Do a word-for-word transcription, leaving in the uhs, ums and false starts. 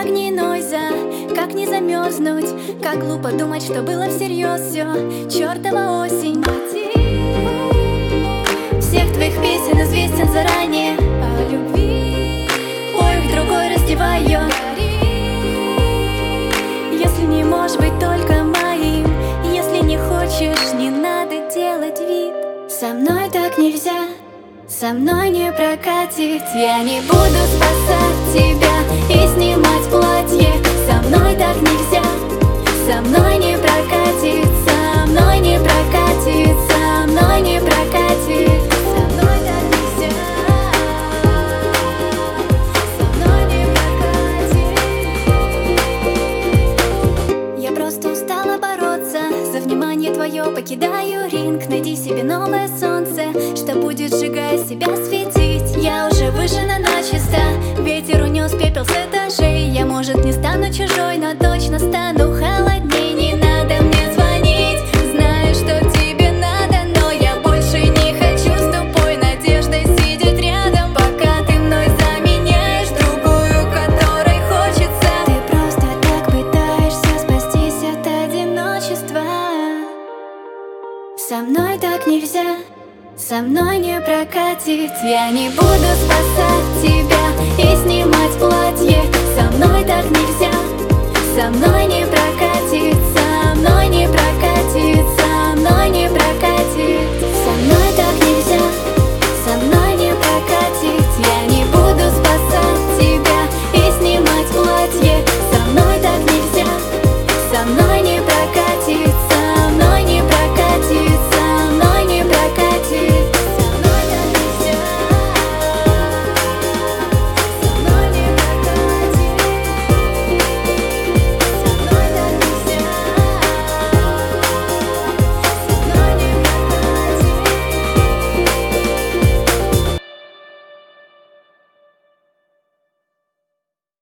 не Нойза, как не замерзнуть, как глупо думать, что было всерьез все. Чёртова осень. Всех твоих песен известен заранее. О любви поих другой раздевай её. Если не можешь быть только моим, если не хочешь, не надо делать вид. Со мной так нельзя, со мной не прокатит. Я не буду спасать тебя и снимать платье. Со мной так нельзя, со мной не прокатит. Со мной не прокатит, со мной не прокатит. Со мной так нельзя, со мной не прокатит. Я просто устала бороться за внимание твое, покидаю ринг. Найди себе новое солнце, что будет, сжигая себя, светить. Я уже выжжена начисто, ветер унес пепел с этажей. Я, может, не стану чужой, но точно стану холодней. Не надо мне звонить, знаю, что тебе надо, но я больше не хочу с тупой надеждой сидеть рядом, пока ты мной заменяешь другую, которой хочется. Ты просто так пытаешься спастись от одиночества. Со мной так нельзя, со мной не прокатит. Я не буду спасать тебя и снимать